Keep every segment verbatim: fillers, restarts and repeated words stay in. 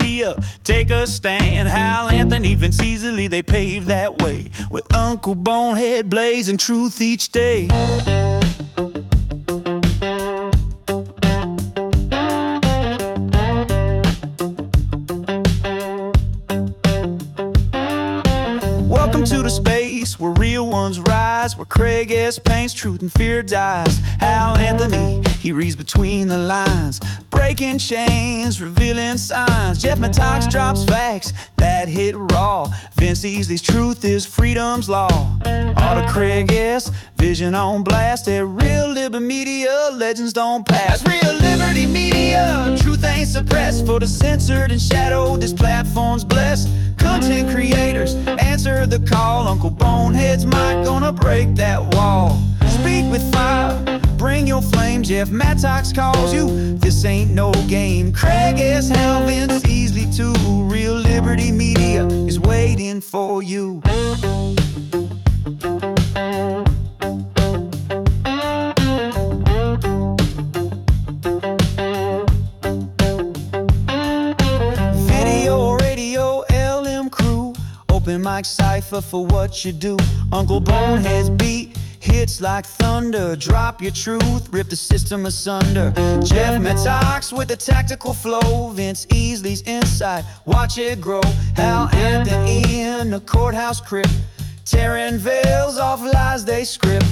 media take a stand. Hal Anthony, Vince Easily, they paved that way with Uncle Bonehead blazing truth each day. Welcome to the space where real ones rise, where Craig S. paints truth and fear dies. Hal Anthony, he reads between the lines, breaking chains, revealing signs. Jeff Mattox drops facts that hit raw. Vince Easely's truth is freedom's law. All the Craig S. vision on blast at Real Liberty Media, legends don't pass. Real Liberty Media, truth ain't suppressed. For the censored and shadowed, this platform's blessed. Content creators, answer the call. Uncle Bonehead's mic gonna break that wall. Speak with fire, bring your flame. Jeff Mattox calls you, this ain't no game. Craig S. Hal, Vince Easily too. Real Liberty Media is waiting for you. Open mic cypher for what you do. Uncle Bonehead's beat hits like thunder. Drop your truth, rip the system asunder. Jeff Mattox with the tactical flow. Vince Easely's insight, watch it grow. Hal Anthony in the courthouse crypt, tearing veils off lies they script.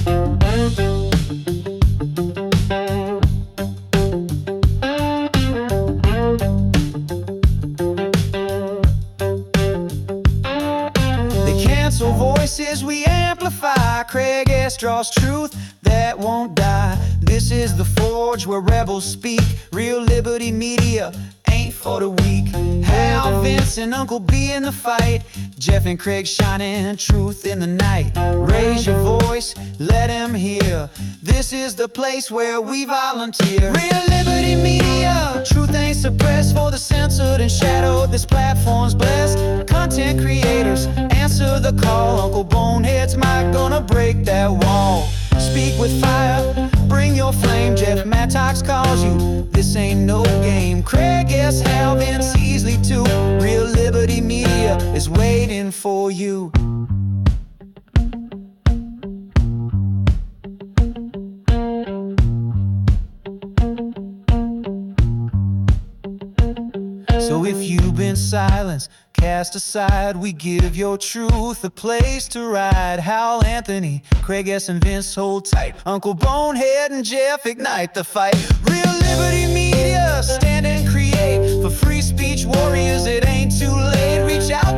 So voices we amplify. Craig S. draws truth that won't die. This is the forge where rebels speak. Real Liberty Media ain't for the weak. Hal, Vince, and Uncle B in the fight. Jeff and Craig shining truth in the night. Raise your voice, let him hear. This is the place where we volunteer. Real Liberty Media, truth ain't suppressed. For the censored and shadowed, this platform's blessed. Content creators, answer the call. Uncle Bonehead's mic gonna break that wall. Speak with fire, bring your flame. Jeff Mattox calls you, this ain't no game. Craig S. Hal, Vince Easily too. Real Liberty Media is waiting for you. So if you've been silenced, cast aside, we give your truth a place to ride. Hal Anthony, Craig S. and Vince hold tight. Uncle Bonehead and Jeff ignite the fight. Real Liberty Media, stand and create. For free speech warriors, it ain't too late. Reach out